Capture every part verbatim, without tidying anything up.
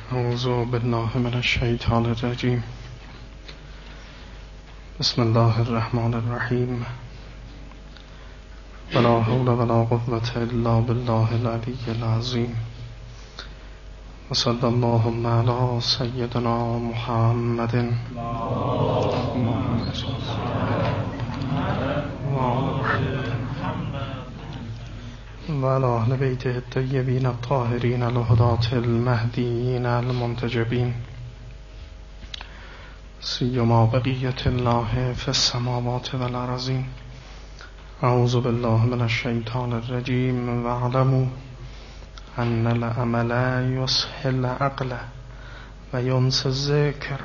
اعوذ بالله من الشیطان الرجیم. بسم الله الرحمن الرحیم. ولا حول ولا قوة الا بالله العلی العظیم. وصلی اللهم علی سیدنا محمد و علی اهل بیته الطیبین الطاهرین الهداة المهدیین المنتجبین، سیما بقیة الله فی السماوات والارضین. اعوذ بالله من الشیطان الرجیم. واعلموا ان العمل یصحی العقل و ینسی الذکر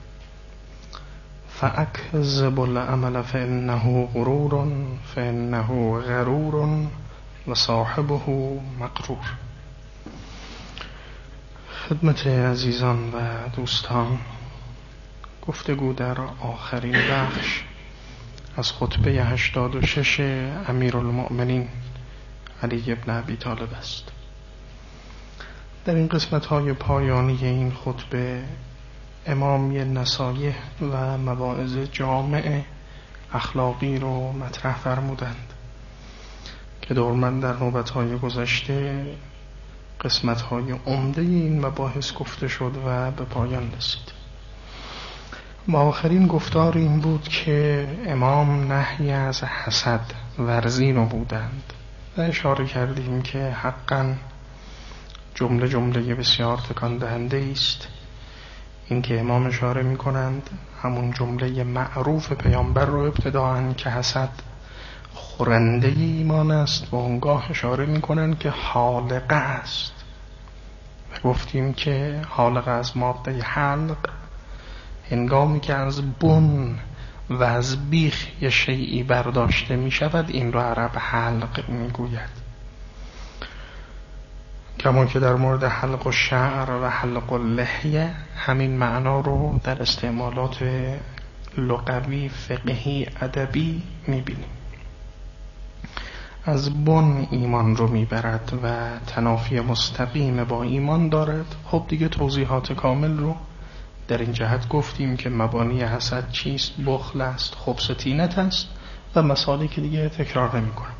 فاکذب العمل فانه غرور فانه غرور و صاحبه مغرور. خدمت عزیزان و دوستان، گفتگو در آخرین بخش از خطبه هشتاد و شش امیرالمؤمنین علی بن ابی طالب است. در این قسمت های پایانی این خطبه امام یه نصایح و مواعظ جامع اخلاقی رو مطرح فرمودند که دورمن در نوبت‌های گذشته قسمت‌های عمده این مباحث گفته شد و به پایان رسید. و آخرین گفتار این بود که امام نهی از حسد ورزی نمودند و اشاره کردیم که حقاً جمله جمله بسیار تکان دهنده است. این که امام اشاره می کنند همون جمله معروف پیامبر رو ابتداءً که حسد خورنده ایمان است و اونگاه اشاره می کنند که حالقه است و گفتیم که حالقه از ماده حلق هنگامی که از بن و از بیخ یه شیئی برداشته می شود این رو عرب حلق می گوید. کما که در مورد حلق و شعر و حلق و لحیه همین معنا رو در استعمالات لغوی فقهی ادبی می بینیم. از بن ایمان رو میبرد و تنافی مستقیم با ایمان دارد. خب دیگه توضیحات کامل رو در این جهت گفتیم که مبانی حسد چیست، بخل است، خبث و طینت است و مسائلی که دیگه تکرار نمی کنم.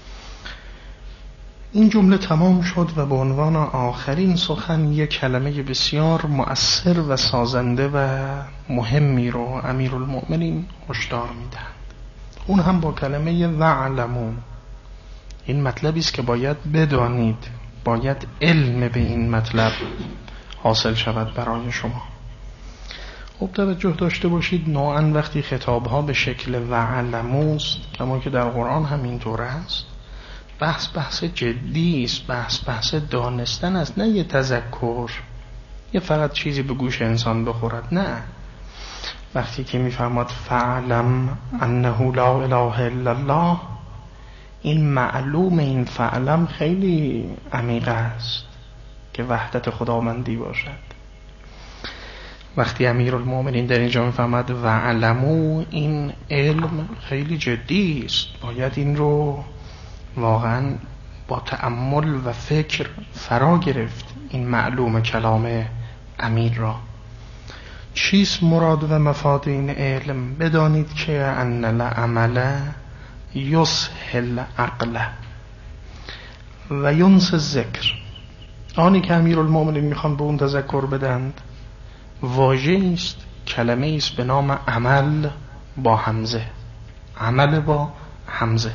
این جمله تمام شد و به عنوان آخرین سخن یک کلمه بسیار مؤثر و سازنده و مهمی رو امیرالمؤمنین هشدار میدهند. اون هم با کلمه وعلموا. این مطلبی است که باید بدانید، باید علم به این مطلب حاصل شود برای شما. خب توجه داشته باشید نوعاً وقتی خطابها به شکل وعلموست، کما که در قرآن همین طور است، بحث بحث جدی است، بحث بحث دانستن است، نه یه تذکر، یه فقط چیزی به گوش انسان بخورد. نه، وقتی که میفرماد فعلم انه لا اله الا الله، این معلوم این فعلم خیلی عمیق است که وحدت خداوندی باشد. وقتی امیرالمؤمنین در اینجا میفهمد وعلموا، این علم خیلی جدی است، باید این رو واقعا با تأمل و فکر فرا گرفت این معلوم کلام امیر را. چیست مراد و مفاد این علم؟ بدانید که ان العمل یصحی العقل و ینسی الذکر. آنی که امیرالمؤمنین میخوان به اون تذکر بدند واژه است، کلمه است به نام عمل با همزه. عمل با همزه.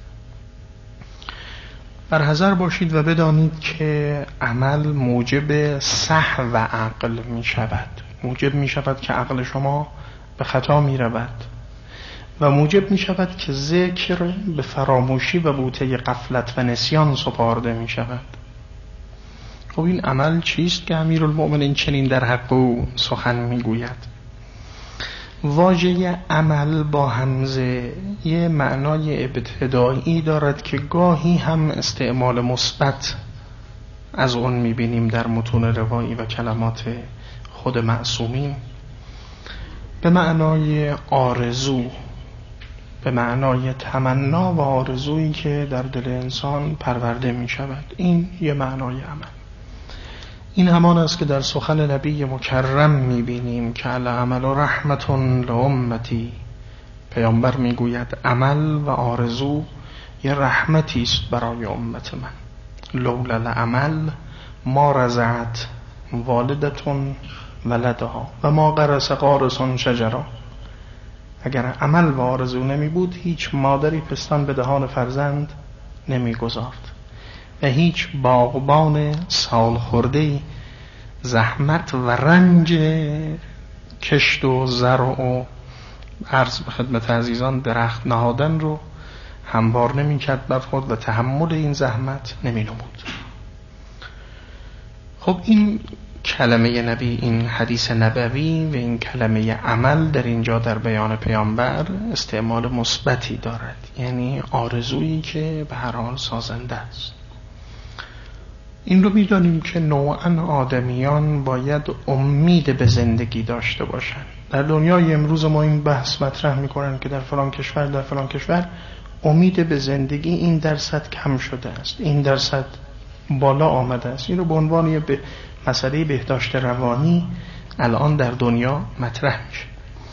بر حذر باشید و بدانید که عمل موجب سهو عقل می شود، موجب می شود که عقل شما به خطا می رود و موجب می شود که ذکر به فراموشی و بوته غفلت و نسیان سپارده می شود. خب این عمل چیست که امیرالمؤمنین چنین در حق او سخن می گوید؟ واژه عمل با همزه یه معنای ابتدایی دارد که گاهی هم استعمال مثبت از اون می بینیم در متون روایی و کلمات خود معصومین، به معنای آرزو، به معنای تمنا و آرزویی که در دل انسان پرورده می شود. این یه معنای عمل. این همان است که در سخن نبی مکرم میبینیم که العمل رحمت لامتی. پیامبر میگوید عمل و آرزو یه رحمتی است برای امت من. لولا العمل ما رضعت والدتون ولدها و ما غرس غارس شجرا. اگر عمل و آرزو نمی بود هیچ مادری پستان به دهان فرزند نمی گذارد و هیچ باغبان سال خورده زحمت و رنج کشت و زرع و عرض به خدمت عزیزان درخت نهادن رو هموار نمی کرد بر خود و تحمل این زحمت نمی نمود. خب این کلمه نبی، این حدیث نبوی و این کلمه عمل در اینجا در بیان پیامبر استعمال مثبتی دارد، یعنی آرزویی که به هر حال سازنده است. این رو می‌دانیم که نوعاً آدمیان باید امید به زندگی داشته باشند. در دنیای امروز ما این بحث مطرح می‌کنن که در فلان کشور در فلان کشور امید به زندگی این درصد کم شده است، این درصد بالا آمده است. این رو به عنوان یه به مسئله بهداشت روانی الان در دنیا مطرح میشه.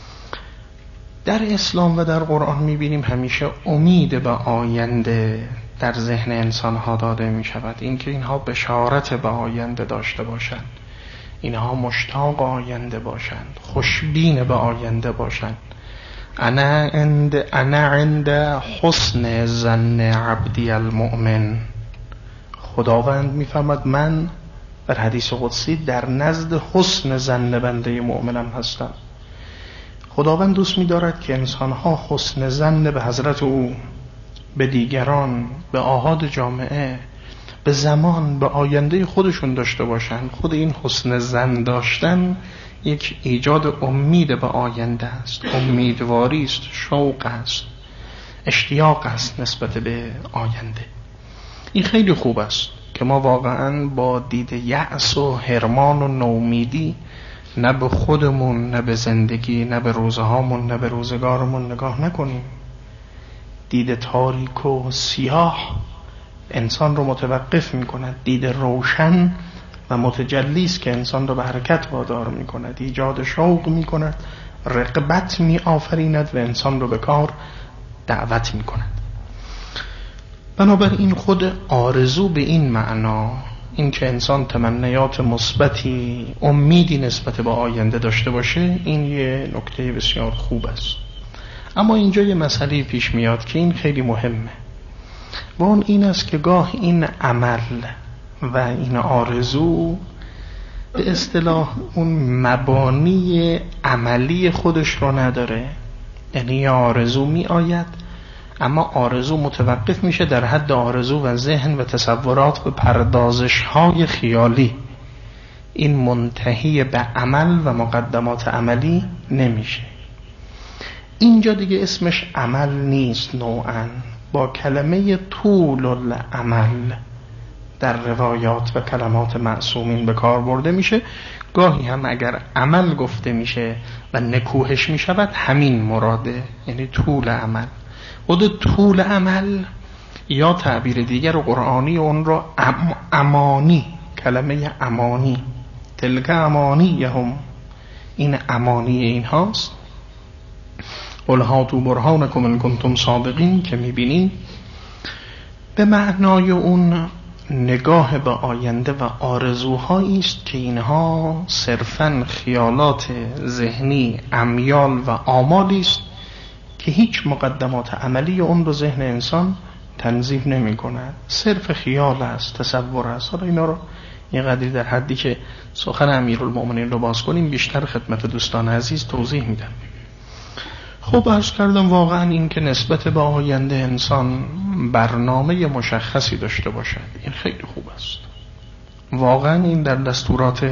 در اسلام و در قرآن میبینیم همیشه امید به آینده در ذهن انسانها داده میشود، اینکه اینها بشارت به آینده داشته باشند، اینها مشتاق آینده باشند، خوشبین به آینده باشند. انا عند انا عند حسن ظن عبدی المؤمن. خداوند میفرماد من در حدیث قدسی در نزد حسن ظن بنده مؤمنم هستم. خداوند دوست می‌دارد که انسان‌ها حسن ظن به حضرت او، به دیگران، به آحاد جامعه، به زمان، به آینده خودشون داشته باشند. خود این حسن ظن داشتن یک ایجاد امید به آینده است، امیدواری است، شوق است، اشتیاق است نسبت به آینده. این خیلی خوب است که ما واقعاً با دید یأس و حرمان و نومیدی نه به خودمون، نه به زندگی، نه به روزهامون، نه به روزگارمون نگاه نکنیم. دید تاریک و سیاه انسان رو متوقف می کند. دید روشن و متجلی است که انسان رو به حرکت وادار می کند، ایجاد شوق می کند، رغبت می آفریند و انسان رو به کار دعوت می کند. بنابراین خود آرزو به این معنا، این که انسان تمنیات مثبتی، امیدی نسبت به آینده داشته باشه، این یه نکته بسیار خوب است. اما اینجا یه مسئله پیش میاد که این خیلی مهمه و اون این است که گاه این عمل و این آرزو به اصطلاح اون مبانی عملی خودش رو نداره. یعنی آرزو می آید اما آرزو متوقف میشه در حد آرزو و ذهن و تصورات و پردازش های خیالی. این منتهی به عمل و مقدمات عملی نمیشه. اینجا دیگه اسمش عمل نیست، نوعاً با کلمه طول العمل در روایات و کلمات معصومین به کار برده میشه. گاهی هم اگر عمل گفته میشه و نکوهش میشود همین مراده، یعنی طول عمل. خود طول عمل یا تعبیر دیگر و قرآنی اون را ام امانی، کلمه امانی، تلک امانی هم، این امانی این هاست. قل هاتوا برهانکم ان کنتم صادقین که میبینیم به معنای اون نگاه به آینده و آرزوهایی است که اینها صرفاً خیالات ذهنی، امیال و آمالی است که هیچ مقدمات عملی اون رو ذهن انسان تنظیم نمی کند. صرف خیال است، تصور است. حالا اینا رو یه قدری در حدی که سخن امیرالمؤمنین رو باز کنیم بیشتر خدمت دوستان عزیز توضیح میدم. خب عرض کردم واقعا این که نسبت به آینده انسان برنامه مشخصی داشته باشد این خیلی خوب است. واقعا این در دستورات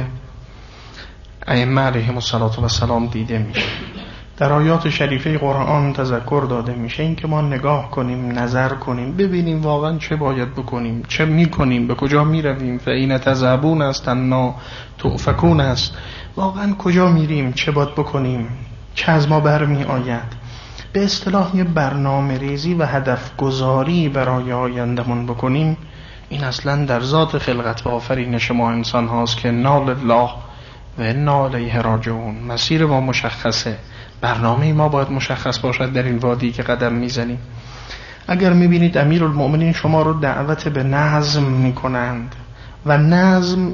ائمه علیهم السلام دیده میشه. در آیات شریفه قرآن تذکر داده میشه این که ما نگاه کنیم، نظر کنیم، ببینیم واقعا چه باید بکنیم، چه میکنیم، به کجا میرویم. فإن تذهبون است انا تؤفکون است. واقعا کجا میریم، چه باید بکنیم، چه از ما برمی آید. به اصطلاح یه برنامه ریزی و هدف گذاری برای آیندهمون بکنیم این اصلا در ذات خلقت و آفرینش ما انسان هاست که نال الله و انا الیه راجعون. مسیر ما مشخصه، برنامه ما باید مشخص باشد در این وادی که قدم میزنیم. اگر میبینید امیرالمؤمنین شما رو دعوت به نظم میکنند و نظم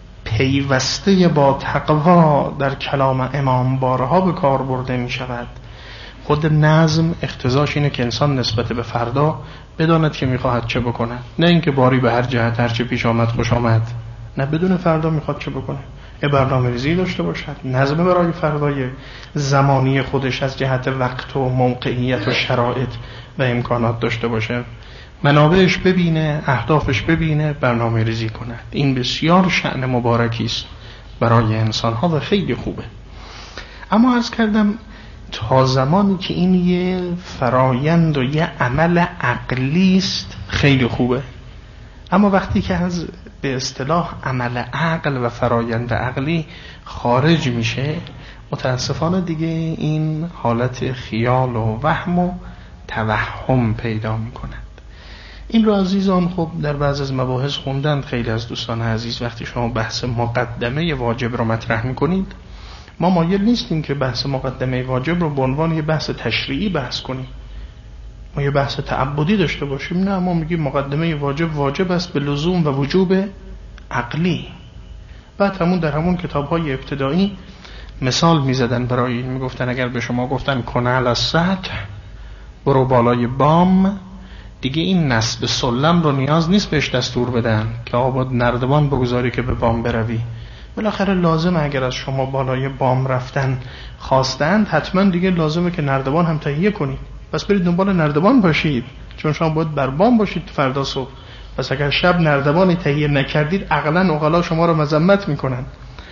پیوسته با تقوا در کلام امام بارها به کار برده میشود، خود نظم اقتضاش اینه که انسان نسبت به فردا بداند که میخواهد چه بکنه، نه اینکه باری به هر جهت هر چه پیش آمد خوش آمد، نه، بدون فردا میخواد چه بکنه، یه برنامه ریزی داشته باشد، نظم برای فردای زمانی خودش از جهت وقت و موقعیت و شرایط و امکانات داشته باشه، منابعش ببینه، اهدافش ببینه، برنامه ریزی کند. این بسیار شأن مبارکی است برای انسان ها و خیلی خوبه. اما عرض کردم تا زمانی که این یه فرایند و یه عمل عقلی است خیلی خوبه، اما وقتی که از به اصطلاح عمل عقل و فرایند عقلی خارج میشه، متاسفانه دیگه این حالت خیال و وهم و توهم پیدا میکنند. این رو عزیزان خب در بعض از مباحث خوندند خیلی از دوستان عزیز. وقتی شما بحث مقدمه واجب رو مطرح میکنید، ما مایل نیستیم که بحث مقدمه واجب رو به عنوان یه بحث تشریعی بحث کنیم، ما یه بحث تعبدی داشته باشیم. نه، ما میگیم مقدمه واجب واجب است به لزوم و وجوب عقلی. بعد همون در همون کتاب‌های ابتدایی مثال میزدن برای این، میگفتن اگر به شما گفتن کنه علی السطح، برو بالای بام، دیگه این نصب سلم رو نیاز نیست بهش دستور بدن که آباد نردبان بگذاری که به بام بروی. بالاخره لازمه اگر از شما بالای بام رفتن خواستند، حتما دیگه لازمه که نردبان هم تهیه کنید. پس برید دنبال نردبان باشید، چون شما باید بر بام باشید فردا صبح. پس اگر شب نردبانی تهیه نکردید، عقلا عقلا شما رو مذمت میکنن.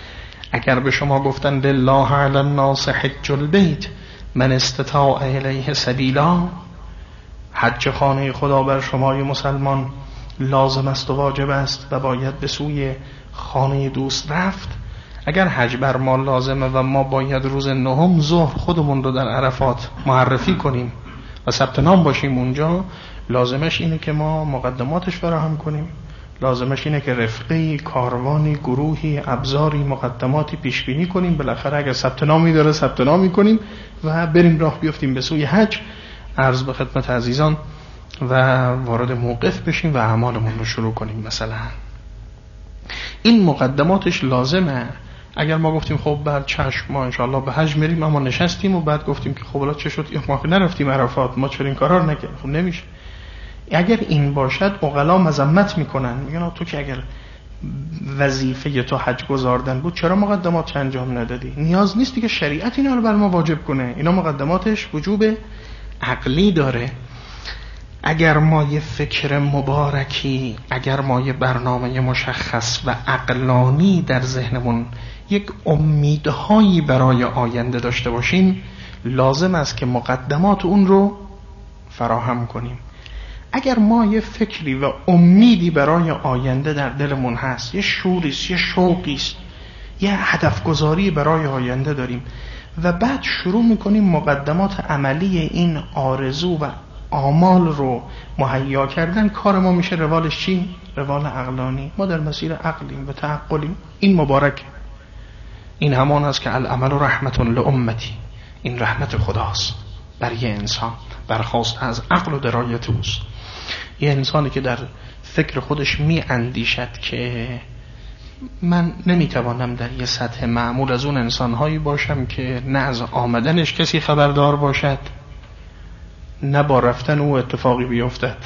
اگر به شما گفتن لله علی الناس حج البیت من استطاع الیه سبیلا، حج خانه خدا بر شمای مسلمان لازم است و واجب است و باید به سوی خانه دوست رفت. اگر حج بر ما لازمه و ما باید روز نهم ظهر خودمون رو در عرفات معرفی کنیم و ثبت نام باشیم اونجا، لازمش اینه که ما مقدماتش فراهم کنیم، لازمش اینه که رفقی، کاروانی، گروهی، ابزاری، مقدماتی پیش بینی کنیم. بالاخره اگر ثبت نامی داره ثبت نامی کنیم و بریم راه بیفتیم به سوی حج، عرض به خدمت عزیزان، و وارد موقف بشیم و اعمالمون رو شروع کنیم. مثلا این مقدماتش لازمه. اگر ما گفتیم خب بعد چشم ما انشاءالله به حج میریم، اما نشستیم و بعد گفتیم که خب الان چه شد ما که نرفتیم عرفات، ما چرا این کارا رو نکردیم؟ خب نمیشه. اگر این باشد عقلا مذمت میکنن، میگن تو که اگر وظیفه تو حج گزاردن بود چرا مقدمات انجام ندادی؟ نیاز نیستی که شریعت اینا رو بر ما واجب کنه، اینا مقدماتش وجوب عقلی داره. اگر ما یه فکر مبارکی، اگر ما یه برنامه مشخص و عقلانی در ذهنمون، یک امیدهایی برای آینده داشته باشیم، لازم است که مقدمات اون رو فراهم کنیم. اگر ما یه فکری و امیدی برای آینده در دلمون هست، یه شوریست، یه شوقیست، یه هدف گذاری برای آینده داریم و بعد شروع میکنیم مقدمات عملی این آرزو و آمال رو مهیا کردن، کار ما میشه روالش چی؟ روال عقلانی. ما در مسیر عقلیم و تعقلیم. این مبارک، این همان است که العمل رحمت لامتی، این رحمت خداست بر یه انسان، برخواست از عقل و درایت اوست. یه انسانی که در فکر خودش می اندیشد که من نمیتوانم در یه سطح معمول از اون انسانهایی باشم که نه از آمدنش کسی خبردار باشد، نه با رفتن او اتفاقی بیفتد.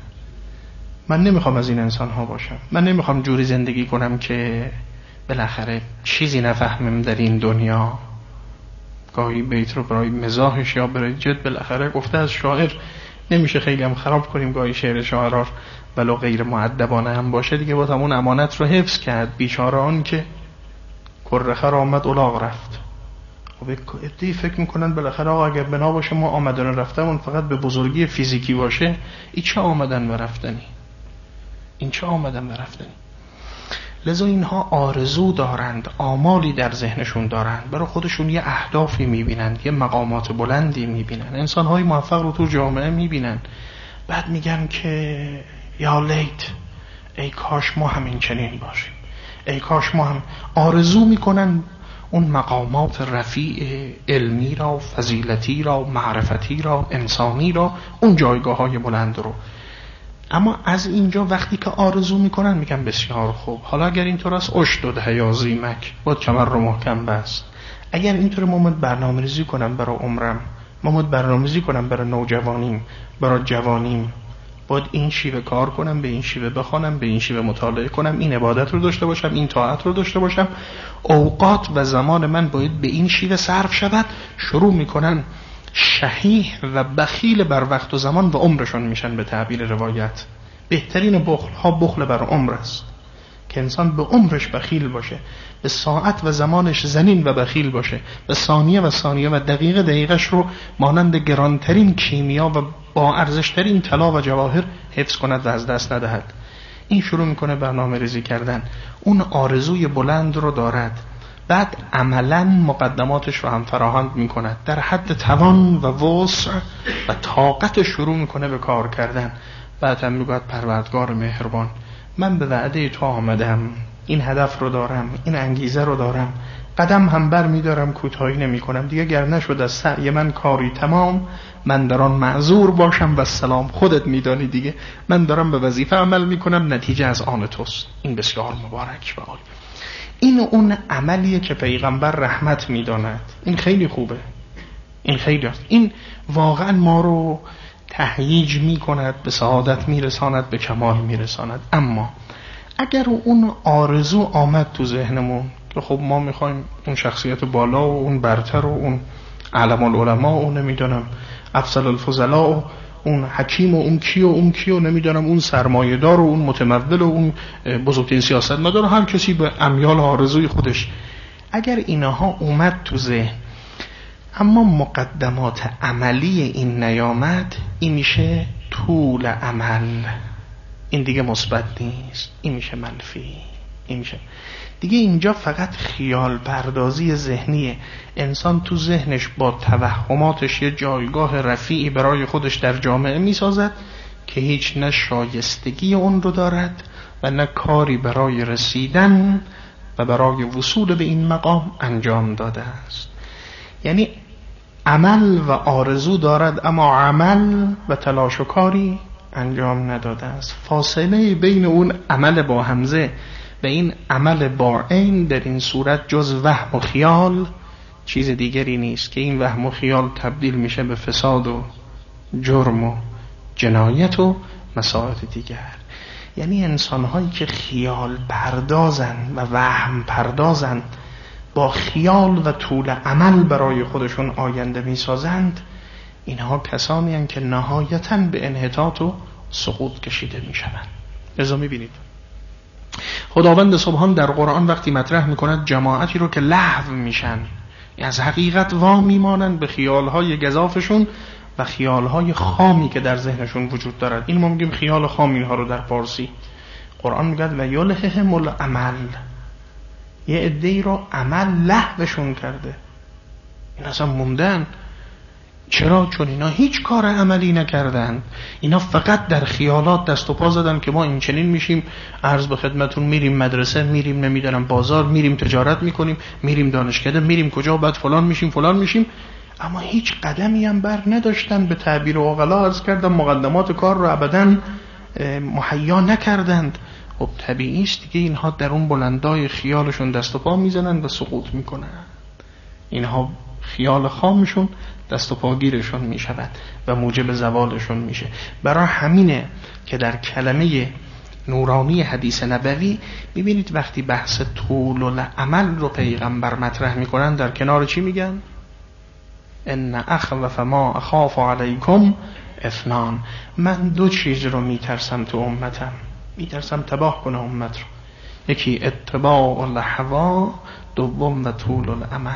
من نمیخوام از این انسانها باشم. من نمیخوام جوری زندگی کنم که بالاخره چیزی نفهمم در این دنیا. گاهی بیت رو برای مزاحش یا برای جد بالاخره گفته از شاعر، نمیشه خیلی هم خراب کنیم گاهی شعر شاعرار ولو غیر مؤدبانه هم باشه دیگه، با همون امانت رو حفظ کرد. بیچاره آن که کرخر آمد الاغ رفت. خب ادعی فکر میکنن بالاخره آقا اگر بنا باشه ما آمدن و رفتمون فقط به بزرگی فیزیکی باشه، این چه آمدن و رفتنی؟ این چه آمدن و رفتنی؟ لذا اینها آرزو دارند، آمالی در ذهنشون دارند، برای خودشون یه اهدافی میبینند، یه مقامات بلندی میبینند. انسانهای موفق رو تو جامعه میبینند، بعد میگن که یا لیت، ای کاش ما همین چنین باشیم، ای کاش ما هم آرزو میکنن اون مقامات رفیع علمی را، فضیلتی را، معرفتی را، انسانی را، اون جایگاه های بلند رو. اما از اینجا وقتی که آرزو میکنن میگن بسیار خوب، حالا اگر اینطور است اشدد حیازیمک، باید کمر رو محکم بست. اگر اینطور ما برنامه ریزی کنم برای عمرم، ما برنامه ریزی کنم برای نوجوانیم، برای جوانیم، باید این شیوه کار کنم، به این شیوه بخوانم، به این شیوه مطالعه کنم، این عبادت رو داشته باشم، این طاعت رو داشته باشم، اوقات و زمان من باید به این شیوه صرف شود. شروع میکنن شحیح و بخیل بر وقت و زمان و عمرشون میشن. به تعبیر روایت بهترین بخل ها بخل بر عمر است، که انسان به عمرش بخیل باشه، به ساعت و زمانش زنین و بخیل باشه، به ثانیه و ثانیه و دقیقه دقیقش رو مانند گرانترین کیمیا و با ارزشترین طلا و جواهر حفظ کند و از دست ندهد. این شروع میکنه برنامه ریزی کردن، اون آرزوی بلند رو دارد، بعد عملا مقدماتش رو هم فراهم میکند، در حد توان و وسع و طاقت شروع میکنه به کار کردن. بعد هم میگوید پروردگار مهربان، من به وعده تو آمدم، این هدف رو دارم، این انگیزه رو دارم، قدم هم بر میدارم، کوتاهی نمی کنم دیگه، گر نشد از سعی من کاری تمام، من در آن معذور باشم و سلام. خودت میدانی دیگه، من دارم به وظیفه عمل میکنم، نتیجه از آن توست. این بسیار مبارک و عالی. این اون عملیه که پیغمبر رحمت میداند. این خیلی خوبه، این خیلی است. این واقعا ما رو تهییج میکند، به سعادت میرساند، به کمال میرساند. اما اگر اون آرزو آمد تو ذهنمون که خب ما میخوایم اون شخصیت بالا و اون برتر و اون علم العلماء و نمیدونم افضل الفضلاء و اون حکیم و اون کی و اون کی و نمیدونم اون سرمایه‌دار و اون متمول و اون بزرگترین سیاستمدار، هر کسی به امیال آرزوی خودش، اگر اینها اومد تو ذهن اما مقدمات عملی این نیامد، این میشه طول عمل، این دیگه مثبت نیست، این میشه منفی، این میشه دیگه. اینجا فقط خیال پردازی ذهنیه. انسان تو ذهنش با توهماتش یه جایگاه رفیعی برای خودش در جامعه میسازد که هیچ نه شایستگی اون رو دارد و نه کاری برای رسیدن و برای وصول به این مقام انجام داده است. یعنی عمل و آرزو دارد اما عمل و تلاش و کاری انجام نداده است. فاصله بین اون عمل با همزه و این عمل با عین در این صورت جز وهم و خیال چیز دیگری نیست که این وهم و خیال تبدیل میشه به فساد و جرم و جنایت و مسائل دیگر. یعنی انسان‌هایی که خیال پردازند و وهم پردازند، با خیال و طول عمل برای خودشون آینده میسازند، اینها کسانی هستند که نهایتاً به انحطاط و سقوط کشیده میشوند. لذا میبینید خداوند سبحان در قرآن وقتی مطرح میکند جماعتی رو که لهو میشن، از حقیقت وا میمانند به خیالهای گزافشون و خیالهای خامی که در ذهنشون وجود دارد. این ما میگیم خیال خام، اینها رو در فارسی قرآن میگه و یلههم العمل، یه عده‌ای رو عمل لهوشون کرده. این اصلا موندن. چرا؟ چون اینا هیچ کار عملی نکردن، اینا فقط در خیالات دست و پا زدن که ما این چنین میشیم، عرض به خدمتون میریم مدرسه، میریم نمیدونم بازار، میریم تجارت میکنیم، میریم دانشکده، میریم کجا، بعد فلان میشیم فلان میشیم، اما هیچ قدمی هم بر نداشتن. به تعبیر عقلا عرض کردم مقدمات کار رو ابداً مهیا نکردند. خب طبیعی است دیگه، اینها در اون بلندای خیالشون دست و پا میزنن و سقوط میکنن. اینها خیال خامشون دست و پاگیرشون میشود و موجب زوالشون میشه. برای همینه که در کلمه نورانی حدیث نبوی میبینید وقتی بحث طول العمل رو پیغمبر مطرح میکنن در کنار چی میگن؟ ان اخوف ما اخاف علیکم اثنان، من دو چیز رو میترسم تو امتم، میترسم تباه کنه امت رو. یکی اتباع الهوا، دوم و طول العمل.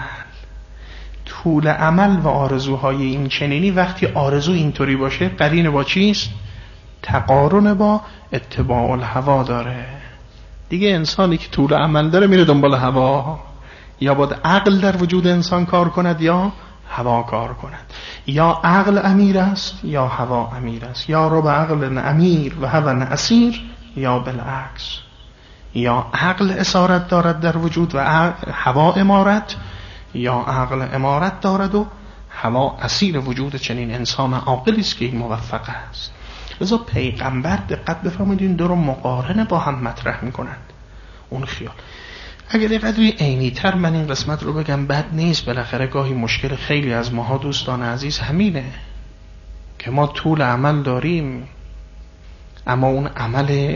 طول عمل و آرزوهای این چنینی وقتی آرزو اینطوری باشه قرین با چیست؟ تقارن با اتباع الهوا داره دیگه. انسانی که طول عمل داره میره دنبال هوا، یا باید عقل در وجود انسان کار کند یا هوا کار کند، یا عقل امیر است یا هوا امیر است، یا رو به عقل امیر و هوا اسیر، یا بالعکس، یا عقل اسارت دارد در وجود و هوا امارت، یا عقل امارت دارد و هوا اسیر وجود چنین انسان عاقلی است که این موفق است. لذا پیغمبر دقت بفرمایید این دو رو مقارنه با هم مطرح میکنند. اون خیال اگر یه قدری عینی تر من این قسمت رو بگم بد نیست. بالاخره گاهی مشکل خیلی از ماها دوستان عزیز همینه که ما طول عمل داریم، اما اون عمل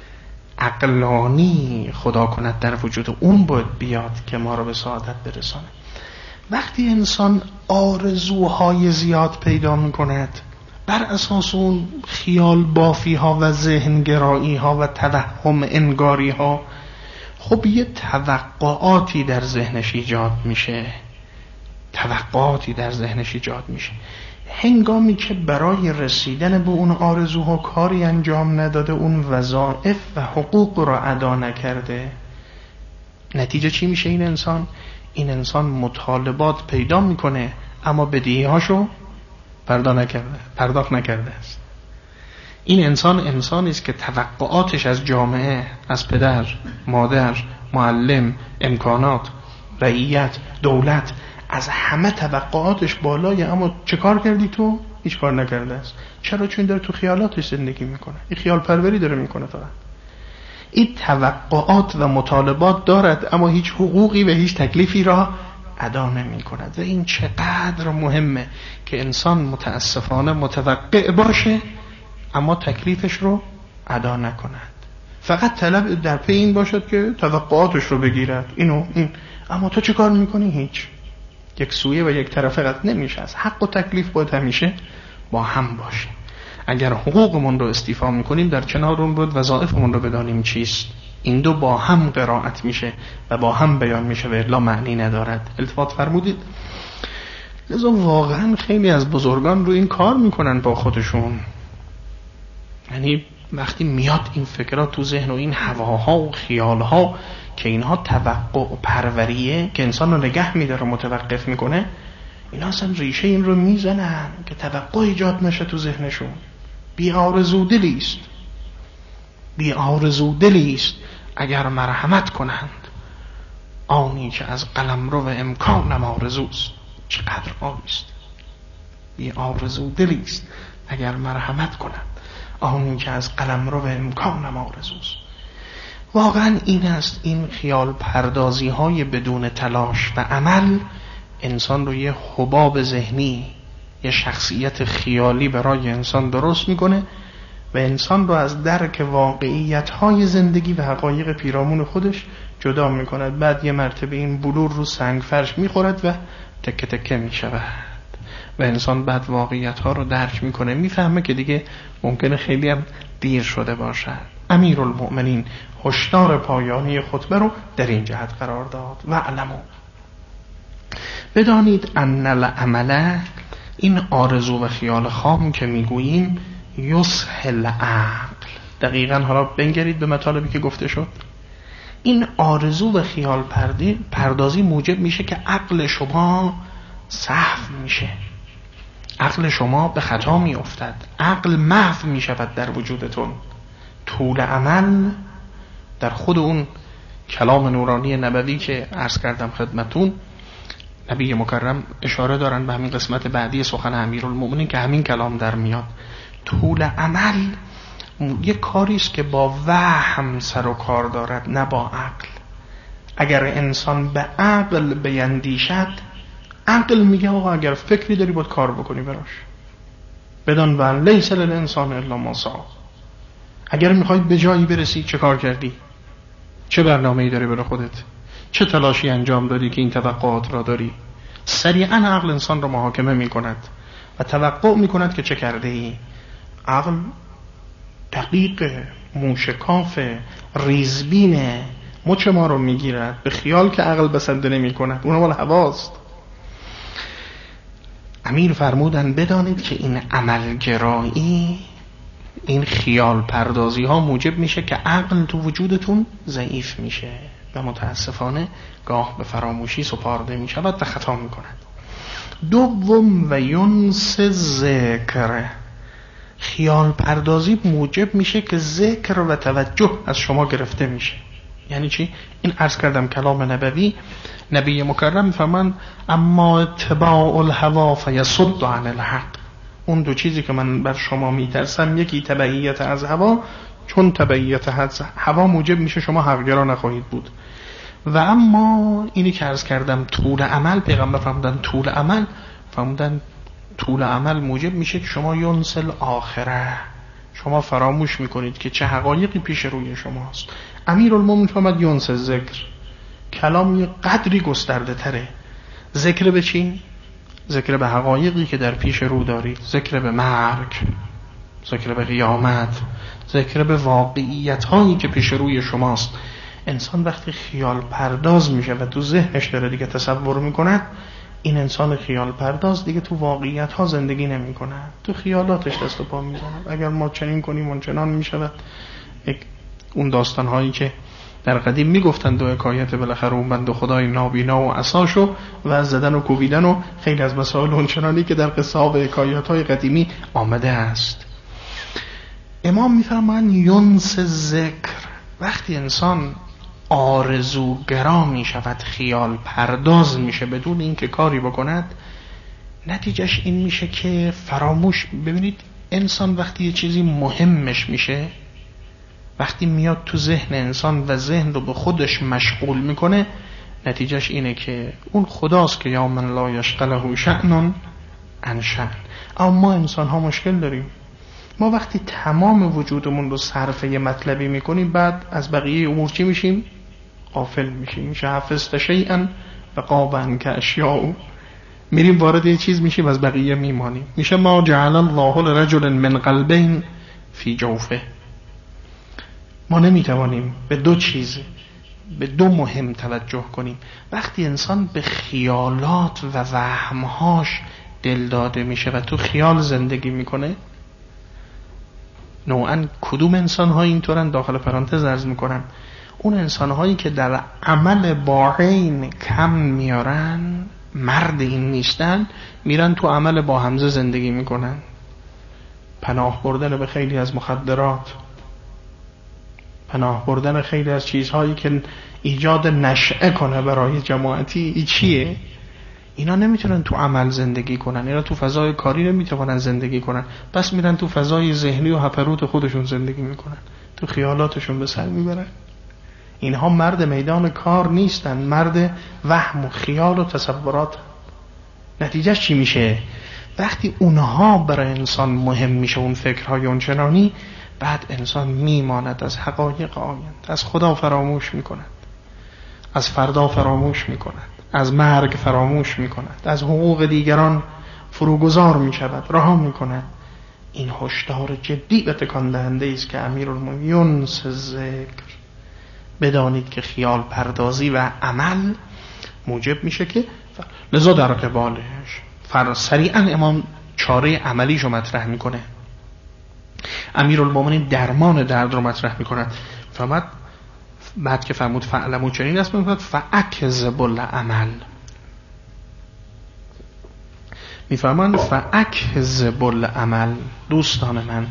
عقلانی خدا کند در وجود اون باید بیاد که ما رو به سعادت برسانه. وقتی انسان آرزوهای زیاد پیدا میکند بر اساس اون خیال بافی ها و ذهن گرایی ها و توهم انگاری ها، خب یه توقعاتی در ذهنش ایجاد میشه توقعاتی در ذهنش ایجاد میشه هنگامی که برای رسیدن به اون آرزوها کاری انجام نداده، اون وظایف و حقوق رو ادا نکرده، نتیجه چی میشه؟ این انسان این انسان مطالبات پیدا میکنه اما بدیهی‌هاشو پرداخت نکرده پرداخت نکرده است. این انسان انسانی است که توقعاتش از جامعه، از پدر، مادر، معلم، امکانات، رعیت، دولت، از همه توقعاتش بالایه، اما چه کار کردی تو؟ هیچ کار نکرده است. چرا؟ چون داره تو خیالاتش زندگی میکنه. این خیال پروری داره میکنه فقط. این توقعات و مطالبات دارد اما هیچ حقوقی و هیچ تکلیفی را ادا نمی کند. و این چقدر مهمه که انسان متاسفانه متوقع باشه اما تکلیفش رو ادا نکند. فقط طلب در پی این باشد که توقعاتش رو بگیرد، اینو این، اما تو چه کار میکنی؟ هیچ. یک سویه و یک طرفه قد نمیشه. از حق و تکلیف باید همیشه با هم باشه. اگر حقوقمون رو استیفا میکنیم در کنار اون بود وظایفمون رو بدانیم چیست. این دو با هم قرائت میشه و با هم بیان میشه و الا معنی ندارد. التفات فرمودید. لذا واقعا خیلی از بزرگان رو این کار میکنن با خودشون. یعنی وقتی میاد این فکرات تو ذهن و این هواها و خیالها که اینها توقع و پروریه که انسان رو نگه میداره متوقف میکنه، اینا اصلا ریشه این رو میزنن که توقع ایجاد نشه تو ذهنشون. بی آرزو دلی است بی آرزو دلی است اگر مرحمت کنند آنی که از قلمرو و امکانم آرزوست. چقدر عالی است. بی آرزو دلی است اگر مرحمت کنند آنی که از قلمرو و امکانم آرزوست. واقعا این است. این خیال پردازی های بدون تلاش و عمل انسان رو یه حباب ذهنی، یه شخصیت خیالی برای انسان درست میکنه و انسان رو از درک واقعیت های زندگی و حقایق پیرامون خودش جدا میکند. بعد یه مرتبه این بلور رو سنگ فرش میخورد و تکه تکه میشود و انسان بعد واقعیت ها رو درک میکنه، میفهمه که دیگه ممکنه خیلی هم دیر شده باشد. امیرالمؤمنین هشدار پایانی خطبه رو در این جهت قرار داد. و علمو، بدانید ان العمل، این آرزو و خیال خام که میگوییم، یسهل عقل. دقیقا حالا بنگرید به مطالبی که گفته شد. این آرزو و خیال پردازی موجب میشه که عقل شما سهو میشه، عقل شما به خطا میافتد، عقل محو میشود در وجودتون. طول عمل در خود اون کلام نورانی نبوی که عرض کردم خدمتون، نبی مکرم اشاره دارن به همین قسمت بعدی سخن امیرالمؤمنین که همین کلام در میاد. طول عمل یک کاری است که با وهم سر و کار دارد، نه با عقل. اگر انسان به عقل بیندیشد، عقل میگه آقا اگر فکری داری باید کار بکنی براش. بدان و لیس للانسان الا ما سعی. اگر میخوای به جایی برسی چه کار کردی؟ چه برنامه‌ای داری برای خودت؟ چه تلاشی انجام دادی که این توقعات را داری؟ سریعا عقل انسان را محاکمه میکند و توقع میکند که چه کرده ای. عقل دقیق، موشکاف، ریزبینه، مچ ما رو میگیرد به خیال که عقل بسنده نمی کند. اون مال هواست. امیر فرمودن بدانید که این عملگرایی، این خیال پردازی ها موجب میشه که عقل تو وجودتون ضعیف میشه و متاسفانه گاه به فراموشی سپارده میشود و خطا میکند. دوم و ینس ذکر، خیال پردازی موجب میشه که ذکر و توجه از شما گرفته میشه. یعنی چی؟ این عرض کردم کلام نبوی، نبی مکرم میفرمان اما اتباع الهوا فیصد عن الحق. اون دو چیزی که من بر شما میترسم، یکی تبعیت از هوا، چون تبعیت از هوا موجب میشه شما حقگرا نخواهید بود، و اما اینی که عرض کردم طول عمل، پیغمبر فرمودن طول عمل، فرمودن طول عمل موجب میشه که شما ینسل آخره، شما فراموش میکنید که چه حقایقی پیش روی شماست. امیرالمومنین فرمود ینسل ذکر، کلام یه قدری گسترده تره. ذکر به چی؟ ذکر به حقایقی که در پیش رو دارید، ذکر به مرگ، ذکر به قیامت، ذکر به واقعیت هایی که پیش روی شماست. انسان وقتی خیال پرداز میشه و تو ذهنش داره دیگه تصور میکنه، این انسان خیال پرداز دیگه تو واقعیت ها زندگی نمیکنه، تو خیالاتش دست و پا میزنه. اگر ما چنین کنیم اون چنان میشود. اون داستان هایی که در قدیم میگفتن دو حکایت، بالاخره اون بنده خدای نابینا و عصاشو و از زدن و کوبیدن و خیلی از مسائل اونچنانی که در قصه ها و حکایت های قدیمی آمده است. امام میفرمان ینس ذکر، وقتی انسان آرزوگرا می شود، خیال پرداز میشه بدون اینکه کاری بکند، نتیجهش این میشه که فراموش. ببینید انسان وقتی یه چیزی مهمش میشه، وقتی میاد تو ذهن انسان و ذهن رو به خودش مشغول میکنه، نتیجهش اینه که اون خداست که یا من لا یشغله شأن عن شأن. اما ما انسان ها مشکل داریم. ما وقتی تمام وجودمون رو صرف یه مطلبی میکنیم، بعد از بقیه امور چی میشیم؟ غافل میشیم. میشه حفظت شیئا و غاب عنک اشیاء، میریم وارد یه چیز میشیم از بقیه میمانیم. میشه ما جعل الله لرجل من قلبین فی جوفه. ما نمیتوانیم به دو چیز، به دو مهم توجه کنیم. وقتی انسان به خیالات و وهمهاش دل داده میشه و تو خیال زندگی میکنه، نوعا کدوم انسان ها اینطورن؟ داخل پرانتز عرض میکنم، اون انسان هایی که در عمل با عین کم میارن، مرد این نیستن، میرن تو عمل با همزه زندگی میکنن. پناه بردن به خیلی از مخدرات، پناه بردن خیلی از چیزهایی که ایجاد نشأه کنه برای جماعتی، ای چیه؟ اینا نمیتونن تو عمل زندگی کنن، اینا تو فضای کاری نمیتونن زندگی کنن، بس میرن تو فضای ذهنی و هپروت خودشون زندگی میکنن، تو خیالاتشون به سر میبرن. اینها مرد میدان کار نیستن، مرد وهم و خیال و تصورات. نتیجهش چی میشه؟ وقتی اونها برای انسان مهم میشه، اون فکرهای اونچنانی، بعد انسان میماند از حقایق آینده، از خدا فراموش میکند، از فردا فراموش میکند، از مرگ فراموش میکند، از حقوق دیگران فروگذار میشود، رها میکند. این هشدار جدی و تکان دهنده است که امیرالمومنین ینس ذکر. بدانید که خیال پردازی و عمل موجب میشه که لذا در قبالش فر سریعا امام چاره عملیشو مطرح میکنه. امیرالمومنین درمان درد رو مطرح میکند. فرمود بعد که فرمود فعلمو چنین است، میفرماد فاکذب العمل، میفرمان فاکذب العمل، دوستان من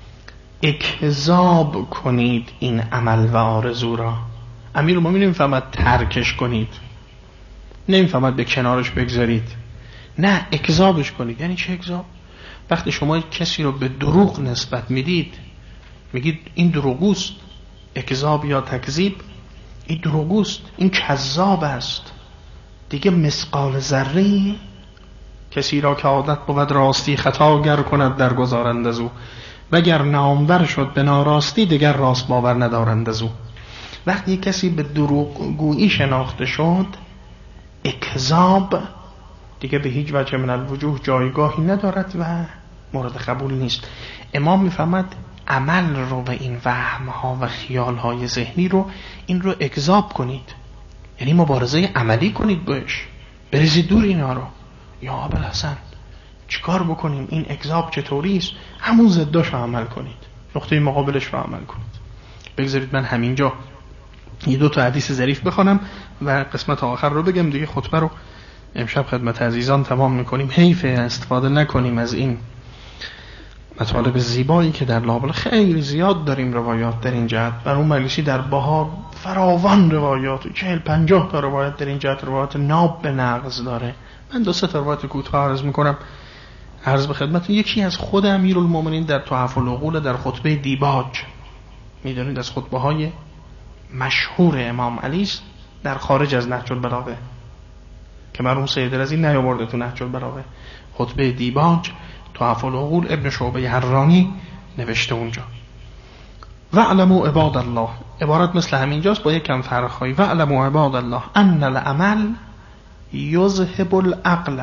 اکذاب کنید این عمل و آرزو را. امیرالمومنین نمیفرماد ترکش کنید، نمیفرماد به کنارش بگذارید، نه اکذابش کنید. یعنی چه اکذاب؟ وقتی شما کسی رو به دروغ نسبت میدید، میگید این دروغوست، اکذاب یا تکذیب، این دروغوست، این کذاب است، دیگه مثقال ذره کسی را که عادت بود راستی خطا گر کند در گذارند از او، وگر نامور شد به ناراستی دیگر راست باور ندارند از او. وقتی کسی به دروغ گویی شناخته شد، اکذاب دیگه به هیچ وجه من الوجوه جایگاهی ندارد و مورد قبول نیست. امام میفهمد عمل رو و این وهمها و خیالهای ذهنی رو، این رو اکذاب کنید، یعنی مبارزه عملی کنید باش، بریزید دور اینا رو. یا ابوالحسن چیکار بکنیم؟ این اکذاب چطوری است؟ همون ضداشو عمل کنید، نقطه مقابلش رو عمل کنید. بگذارید من همینجا یه دو تا حدیث ظریف بخونم و قسمت آخر رو بگم، دیگه خطبه رو امشب خدمت عزیزان تمام میکنیم. حیف استفاده نکنیم از این مطالب زیبایی که در لابل خیلی زیاد داریم روایات در این جهت. بر اون مجلسی در بهار فراوان روایات، چهل پنجاه تا روایت در این جهت، روایات ناب به نقض داره. من دو سه تا روایت کوتاه عرض میکنم عرض به خدمت. یکی از خود امیرالمومنین در تحف العقول در خطبه دیباج، میدونید از خطبه های مشهور امام علی است در خارج از نهج البلاغه که مرحوم سید رضی نیاورده تو نهج البلاغه. خطبه دیباج تحف العقول ابن شعبه حرانی نوشته اونجا. وَاعْلَمُوا عباد الله، عبارت مثل همینجاست با یک کم فرق‌هایی. وَاعْلَمُوا عباد الله ان العمل یذهب العقل.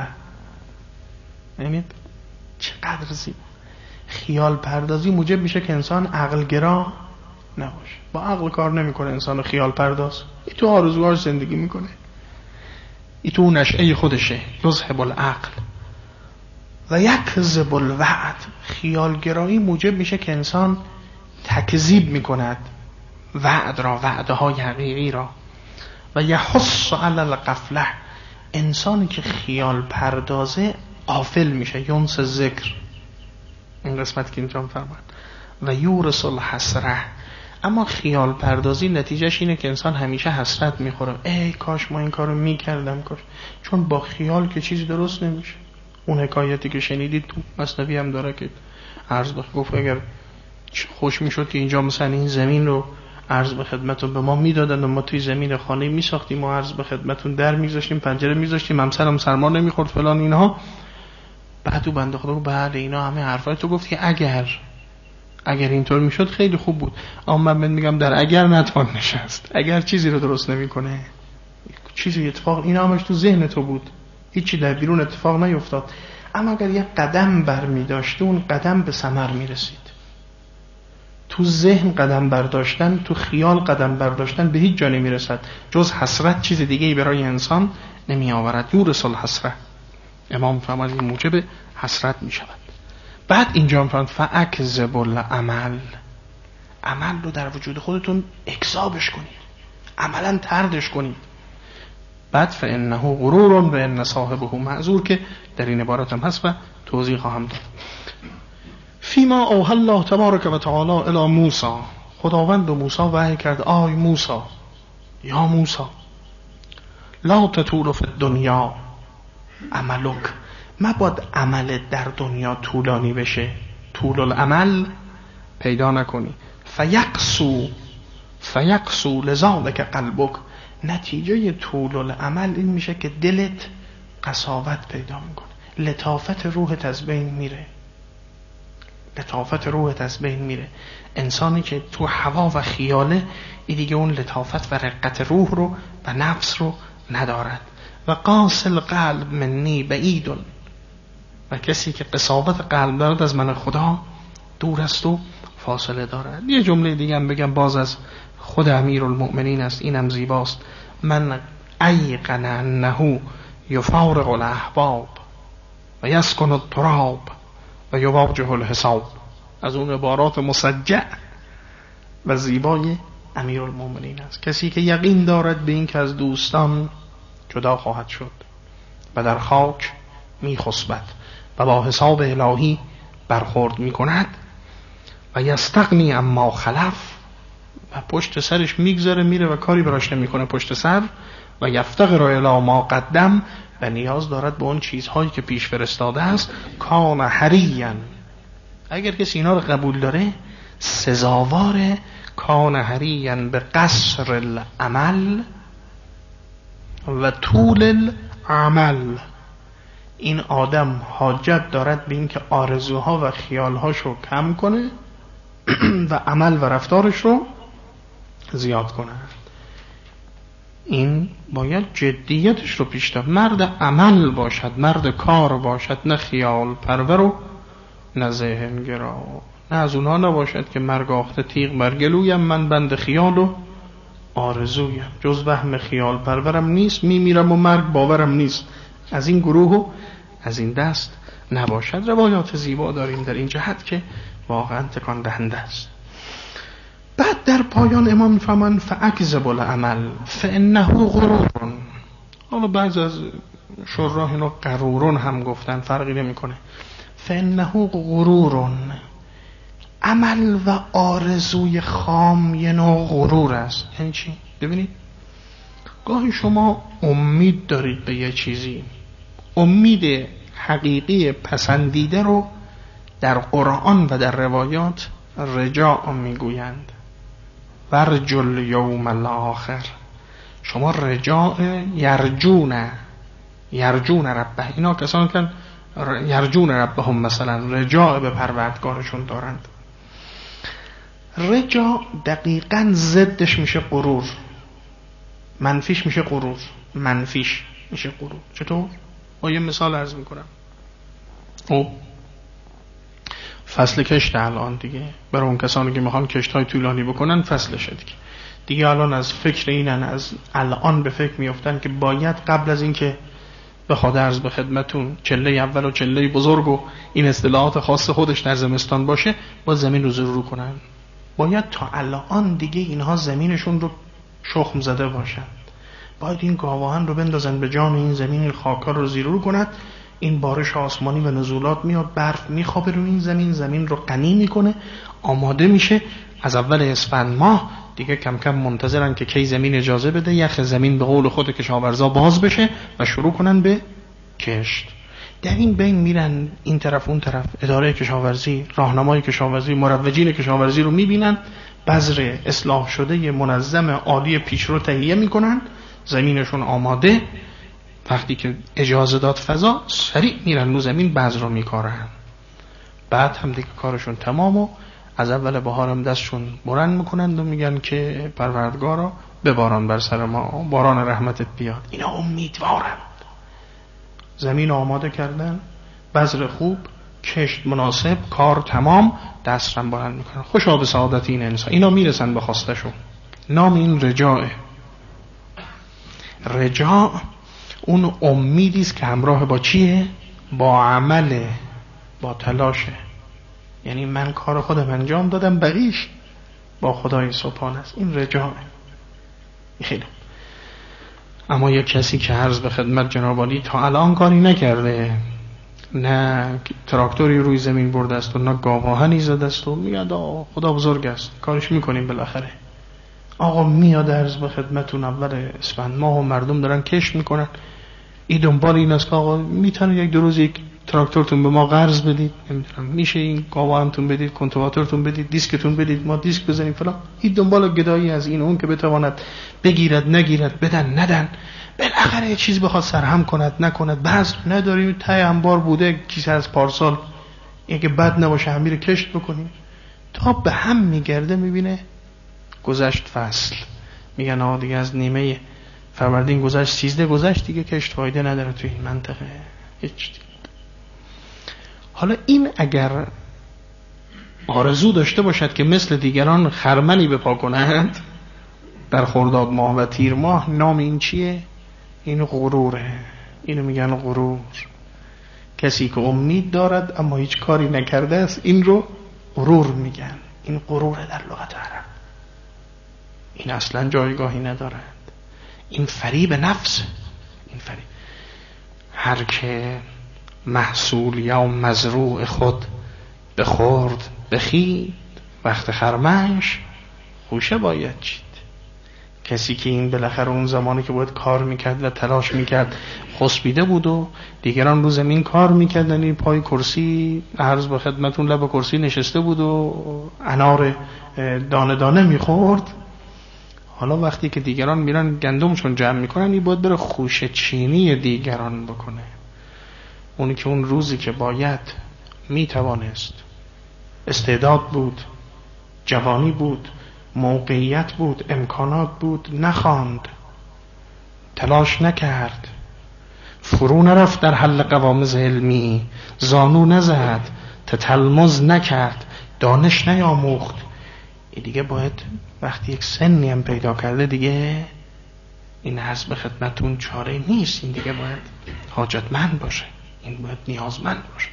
ببینید چقدر زیبا. خیال پردازی موجب میشه که انسان عقل گرا نباشه. با عقل کار نمیکنه انسان خیال پرداز. این تو آرزوهاش زندگی میکنه، این تو نشأه خودشه. یذهب العقل و یکذب الوعد. خیال گرایی موجب میشه که انسان تکذیب میکند وعد را، وعده های حقیقی را. و یحث علی الغفله. انسانی که خیال پردازه غافل میشه، یونس ذکر، این قسمت که اینجا فرمان. و یورث الحسره. اما خیال پردازی نتیجهش اینه که انسان همیشه حسرت میخوره، ای کاش ما این کارو میکردم، کاش. چون با خیال که چیزی درست نمیشه. اون حکایتی که شنیدید تو مثنوی هم داره که عرض به گفت اگر خوش میشد که اینجا مثلا این زمین رو عرض به خدمتون به ما میدادن و ما توی زمین خانه میساختیم و عرض به خدمتون در میذاشتیم، پنجره میذاشتیم، همسرم سرما نمیخورد فلان اینها. بعد تو بنده خدا بله اینا همه حرفای تو گفت که اگر اگر اینطور میشد خیلی خوب بود. اما من میگم در اگر نتوان نشست. اگر چیزی رو درست نمیکنه، چیزی اتفاق اینا همش تو ذهن تو بود، هیچی در بیرون اتفاق نیفتاد. اما اگر یک قدم برمی داشت اون قدم به ثمر میرسید. تو ذهن قدم برداشتن، تو خیال قدم برداشتن به هیچ جا نمیرسد جز حسرت. چیز دیگه‌ای برای انسان نمی آورد. یورث الحسره. امام فرمود موجب حسرت می شود. بعد اینجا فرمود فاکذب العمل. عمل رو در وجود خودتون اکذابش کنید، عملا طردش کنید. بعد فانه غرور و ان صاحبه معذور که در این عبارت هم هست و توضیح خواهم داد. فیما اوحی الله تبارک و تعالی الی موسی. خداوند و موسی وحی کرد آی موسی، یا موسی لا تطول فی الدنیا عملک. مباد عمل در دنیا طولانی بشه، طول العمل پیدا نکنی. فیقسو فیقسو لذالک قلبک. نتیجه طول العمل این میشه که دلت قساوت پیدا میکنه، لطافت روحت از بین میره، لطافت روحت از بین میره. انسانی که تو هوا و خیاله این دیگه اون لطافت و رقت روح رو و نفس رو ندارد. و قاس القلب منی بعیدون. و کسی که قساوت قلب دارد از من خدا دور است و فاصله دارد. یه جمله دیگه هم بگم باز از خود امیرالمؤمنین است، اینم زیباست. من ایقن انه یفارق الاحباب و یسکن التراب و یواجه الحساب. از اون عبارات مسجع و زیبای امیرالمؤمنین است. کسی که یقین دارد به این که از دوستان جدا خواهد شد و در خاک می خسبد و با حساب الهی برخورد می کند. و یستغنی اما خلف. و پشت سرش میگذره میره و کاری براش نمی کنه پشت سر. و یفتقر الی ما قدم. و نیاز دارد به اون چیزهایی که پیش فرستاده است. کان حریا. اگر کسی اینا رو قبول داره سزاوار کان حریا به قصر العمل و طول العمل. این آدم حاجت دارد به این که آرزوها و خیالهاش رو کم کنه و عمل و رفتارش رو زیاد کنه. این باید جدیتش رو پیش دارد. مرد عمل باشد، مرد کار باشد، نه خیال پرور و نه ذهن گرا. نه از اونها نباشد که مرگ آخته تیغ برگلویم، من بند خیال و آرزویم، جز وهم خیال پرورم نیست، میمیرم و مرگ باورم نیست. از این گروه و از این دست نباشد. روایات زیبا داریم در این جهت که واقعا تکان دهنده است. بعد در پایان امام میفهمن فاکذب العمل فانه غرور. حالا بعضی از شراح اینو غرورون هم گفتن، فرقی نمیکنه. فانه غرور، عمل و آرزوی خام یه نوع غرور است. یعنی چی؟ ببینید گاهی شما امید دارید به یه چیزی، امید حقیقی پسندیده رو در قرآن و در روایات رجاء میگویند، ورجو الیوم الاخر. شما رجاء یرجون یرجون ربه، اینا کسان که یرجون ربهم مثلا رجاء به پروردگارشون دارند. رجاء دقیقاً ضدش میشه غرور، منفیش میشه غرور، منفیش میشه غرور. چطور؟ با یه مثال عرض میکنم. او فصل کشت الان دیگه، برای اون کسانی که میخوان کشت های طولانی بکنن فصلشه دیگه. دیگه الان از فکر اینن، از الان به فکر میافتن که باید قبل از اینکه بخواد عرض به خدمتون چله اول و چله بزرگ و این اصطلاحات خاص خودش در زمستان باشه، با زمین رو زیر رو کنن. باید تا الان دیگه اینها زمینشون رو شخم زده باشن، باید این گاوهان رو بندازن به جان این زمین، این خاک‌ها رو زیر رو کنند. این بارش آسمانی و نزولات میاد، برف میخوابه روی این زمین، زمین رو غنی میکنه، آماده میشه. از اول اسفند ماه دیگه کم کم منتظرن که کی زمین اجازه بده یخ زمین به قول خود کشاورزا باز بشه و شروع کنن به کشت. در این بین میرن این طرف اون طرف، اداره کشاورزی، راهنمای کشاورزی، مروجین کشاورزی رو میبینن، بذر اصلاح شده منظم عالی پیشرو تهیه میکنن، زمینشون آماده. وقتی که اجازه داد فضا، سریع میرن رو زمین بذر رو میکارن. بعد هم دیگه کارشون تمام و از اول بهارم دستشون برن میکنند و میگن که پروردگارا بباران بر سر ما، باران رحمتت بیاد. اینا امیدوارند. زمین آماده کردن، بذر خوب، کشت مناسب، کار تمام، دستشون برن میکنن. خوشا به سعادت این انسان. اینا میرسن به خواستشون. نام این رجاء. رجاء اون امیدی است که همراه با چیه؟ با عمله، با تلاشه. یعنی من کار خودم انجام دادم، بقیش با خدای سبحان است. این رجاء. خیلی. اما یک کسی که عرض به خدمت جناب عالی تا الان کاری نکرده، نه تراکتوری روی زمین برده است و نه گاوآهنی زده است و میاد خدا بزرگ است، کارش میکنیم بالاخره. آقا میاد عرض به خدمتون اول اسفند ماه و مردم دارن کشت میکنن، این دنبال این است که آقا میتونه یک دو روز یک تراکتورتون به ما قرض بدید، نمیدونم میشه این گاوانتون بدید، کنترواتورتون بدید، دیسکتون بدید، ما دیسک بزنیم فلان. این دنبال گدایی از این اون که بتواند بگیرد نگیرد، بدن ندن، بالاخره یه چیز بخواد سرهم کند نکند. بعض نداریم تای انبار بوده کیسه از پارسال، این که بد نباشه همین کشت بکنیم. تا به هم میگرده میبینه گذشت فصل، میگن آقا دیگه از نیمه فروردین گذشت، سیزده گذشت، دیگه کشت فایده نداره تو این منطقه هیچ. حالا این اگر آرزو داشته باشد که مثل دیگران خرمنی بپا کنند در خرداد ماه و تیر ماه، نام این چیه؟ این غروره. اینو میگن غرور. کسی که امید دارد اما هیچ کاری نکرده است، این رو غرور میگن. این غروره در لغت عرب. این اصلا جایگاهی ندارد. این فریب نفس. این فریب. هر که محصول یا مزروع خود بخورد بخید، وقت خرمنش خوشه باید چید. کسی که این بالاخره اون زمانی که باید کار میکرد و تلاش میکرد خسبیده بود و دیگران رو زمین کار میکردن، این پای کرسی عرض به خدمتون لب کرسی نشسته بود و انار دانه دانه میخورد. حالا وقتی که دیگران میرن گندمشون جمع میکنن، این باید بره خوشه چینی دیگران بکنه. اونی که اون روزی که باید میتوانست، استعداد بود، جوانی بود، موقعیت بود، امکانات بود، نخواند، تلاش نکرد، فرو نرفت در حل قوامض علمی، زانو نزد، تتلمذ نکرد، دانش نیاموخت، این دیگه باید وقتی یک سنی هم پیدا کرده دیگه این عرض به خدمتون چاره نیست. این دیگه باید حاجتمند باشه، این باید نیازمند باشه.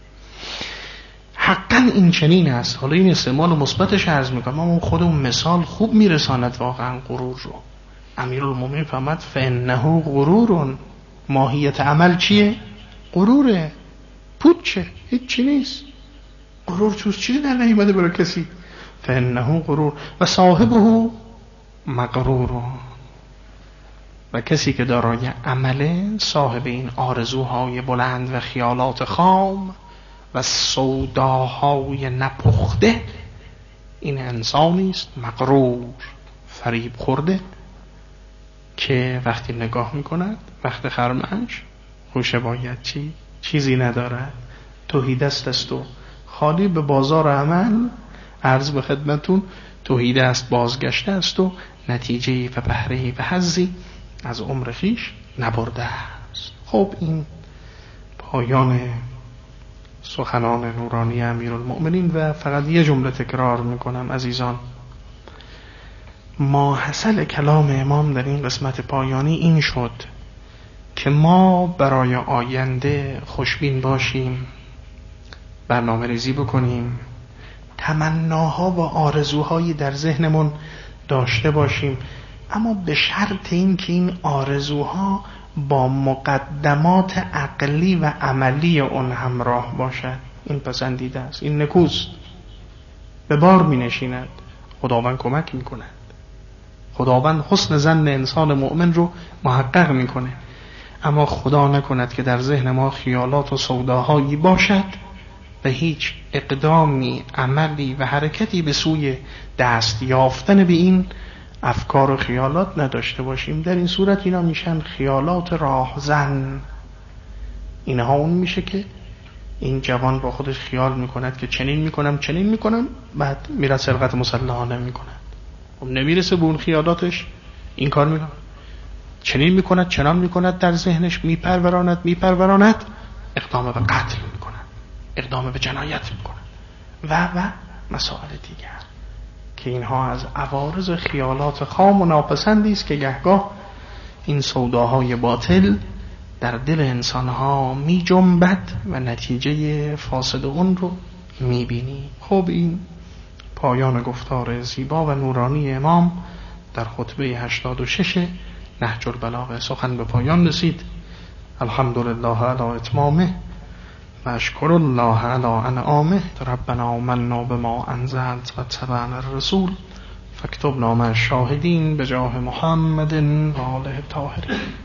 حقا این چنین است. حالا این استعمال مثبتش عرض میکنم، اما خود اون مثال خوب میرساند واقعا غرور رو. امیرالمومنین فرمود فانه غرور. ماهیت عمل چیه؟ غروره. پوچه، هیچ چی نیست. غرور توست چیزی در نیامده برای کسی. فانه غرور و صاحبه مغرور. و کسی که دارای عمله صاحب این آرزوهای بلند و خیالات خام و سوداهای نپخته، این انسانی است مغرور، فریب خورده، که وقتی نگاه میکند وقت خرمنش خوشه باید چی؟ چیزی ندارد، تهیده است است و خالی به بازار عمل، عرض به خدمتون تهیده است، بازگشته است و نتیجه و بهره و حظی از عمر خیش نبرده است. خب این پایان سخنان نورانی امیرالمؤمنین و فقط یه جمله تکرار میکنم عزیزان. ماحصل کلام امام در این قسمت پایانی این شد که ما برای آینده خوشبین باشیم، برنامه ریزی بکنیم، تمناها و آرزوهایی در ذهنمون داشته باشیم، اما به شرط این که این آرزوها با مقدمات عقلی و عملی اون همراه باشد. این پسندیده است، این نکوست، به بار می نشیند، خداوند کمک می کند، خداوند حسن ظن انسان مؤمن رو محقق می کنه. اما خدا نکند که در ذهن ما خیالات و سوداهایی باشد و هیچ اقدامی، عملی و حرکتی به سوی دست یافتن به این افکار و خیالات نداشته باشیم. در این صورت اینا میشن خیالات راهزن. اینها اون میشه که این جوان با خودش خیال میکند که چنین میکنم چنین میکنم، بعد میره سرقت مسلحانه میکند. خب نمیرسه به اون خیالاتش، این کار میکنه، چنین میکند چنان میکند، در ذهنش میپروراند میپروراند اقدام به قتل میکند، اقدام به جنایت میکند و و مسائل دیگر، که اینها از عوارض خیالات خام و ناپسندی است که گهگاه این سوداهای باطل در دل انسانها می جنبد و نتیجه فاسد اون رو می بینی. خب این پایان گفتار زیبا و نورانی امام در خطبه هشتاد و شش نهج البلاغه. سخن به پایان رسید. الحمدلله علی اتمامه و اشکر الله علی انعامه. ربنا آمنا بما انزلت و اتبعنا الرسول فاکتبنا مع الشاهدین بجاه محمد و آله الطاهرین.